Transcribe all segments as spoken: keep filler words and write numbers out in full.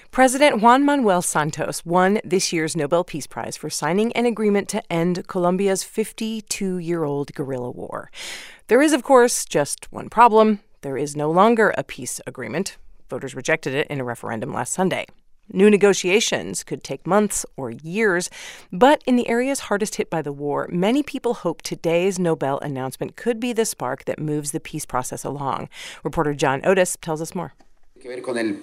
President Juan Manuel Santos won this year's Nobel Peace Prize for signing an agreement to end Colombia's fifty-two-year-old guerrilla war. There is, of course, just one problem. There is no longer a peace agreement. Voters rejected it in a referendum last Sunday. New negotiations could take months or years, but in the areas hardest hit by the war, many people hope today's Nobel announcement could be the spark that moves the peace process along. Reporter John Otis tells us more. In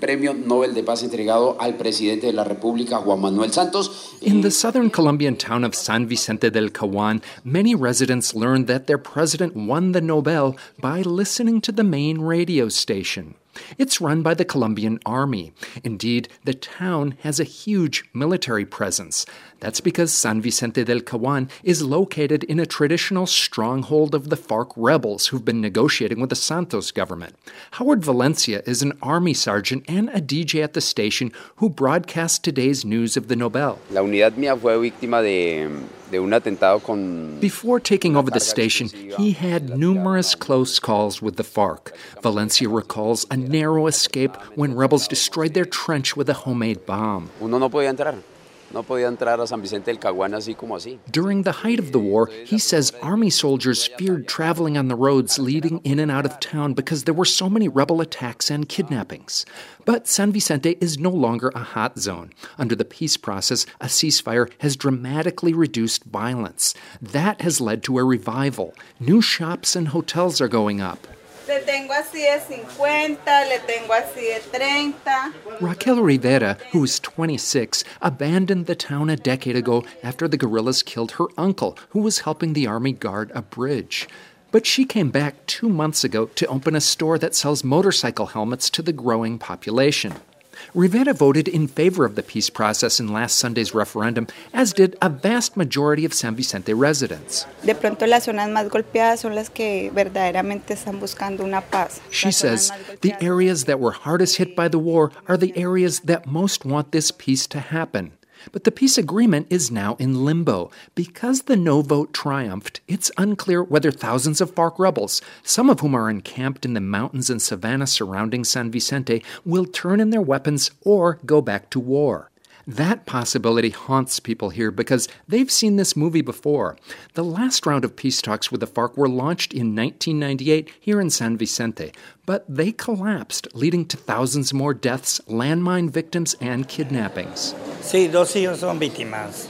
the southern Colombian town of San Vicente del Caguán, many residents learned that their president won the Nobel by listening to the main radio station. It's run by the Colombian Army. Indeed, the town has a huge military presence. That's because San Vicente del Caguán is located in a traditional stronghold of the FARC rebels who've been negotiating with the Santos government. Howard Valencia is an Army sergeant and a D J at the station who broadcast today's news of the Nobel. La unidad mía fue víctima de, de un atentado con... Before taking over the station, he had numerous close calls with the FARC. Valencia recalls a narrow escape when rebels destroyed their trench with a homemade bomb. Uno no podía entrar. No podía entrar a San Vicente del Caguán así como así. During the height of the war, he says Army soldiers feared traveling on the roads leading in and out of town because there were so many rebel attacks and kidnappings. But San Vicente is no longer a hot zone. Under the peace process, a ceasefire has dramatically reduced violence. That has led to a revival. New shops and hotels are going up. Le tengo así de cincuenta, le tengo así de treinta. Raquel Rivera, who is twenty-six, abandoned the town a decade ago after the guerrillas killed her uncle, who was helping the army guard a bridge. But she came back two months ago to open a store that sells motorcycle helmets to the growing population. Rivera voted in favor of the peace process in last Sunday's referendum, as did a vast majority of San Vicente residents. De pronto las zonas más golpeadas son las que verdaderamente están buscando una paz. She says the areas that were hardest hit by the war are the areas that most want this peace to happen. But the peace agreement is now in limbo. Because the no vote triumphed, it's unclear whether thousands of FARC rebels, some of whom are encamped in the mountains and savanna surrounding San Vicente, will turn in their weapons or go back to war. That possibility haunts people here because they've seen this movie before. The last round of peace talks with the FARC were launched in nineteen ninety-eight here in San Vicente, but they collapsed, leading to thousands more deaths, landmine victims, and kidnappings. Sí, dos hijos son víctimas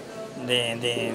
de, de,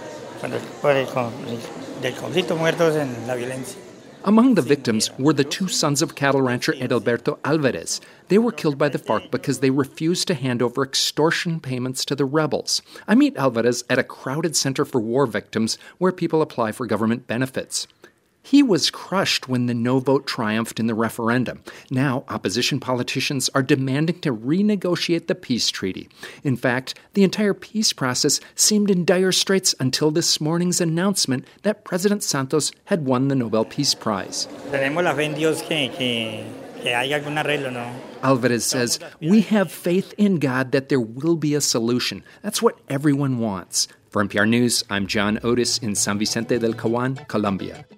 por el, del conflicto, muertos en la violencia. Among the victims were the two sons of cattle rancher Edilberto Alvarez. They were killed by the FARC because they refused to hand over extortion payments to the rebels. I meet Alvarez at a crowded center for war victims where people apply for government benefits. He was crushed when the no vote triumphed in the referendum. Now, opposition politicians are demanding to renegotiate the peace treaty. In fact, the entire peace process seemed in dire straits until this morning's announcement that President Santos had won the Nobel Peace Prize. Tenemos la fe en Dios que, que, que hay algún arreglo, ¿no? Alvarez says, "We have faith in God that there will be a solution. That's what everyone wants." For N P R News, I'm John Otis in San Vicente del Caguán, Colombia.